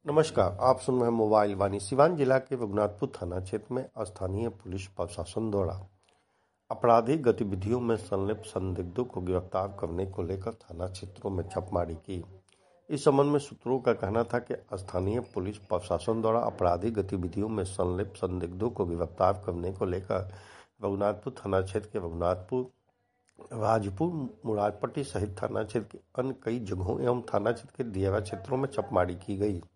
नमस्कार, आप सुन रहे हैं मोबाइल वाणी। सिवान जिला के रघुनाथपुर थाना क्षेत्र में स्थानीय पुलिस प्रशासन द्वारा आपराधिक गतिविधियों में संलिप्त संदिग्धों को गिरफ्तार करने को लेकर थाना क्षेत्रों में छापेमारी की। इस संबंध में सूत्रों का कहना था कि स्थानीय पुलिस प्रशासन द्वारा आपराधिक गतिविधियों में संलिप्त संदिग्धों को गिरफ्तार करने को लेकर रघुनाथपुर थाना क्षेत्र के रघुनाथपुर, राजपुर, मुरारपट्टी सहित थाना क्षेत्र के अन्य कई जगहों एवं थाना क्षेत्र के दियारा क्षेत्रों में छापेमारी की गई।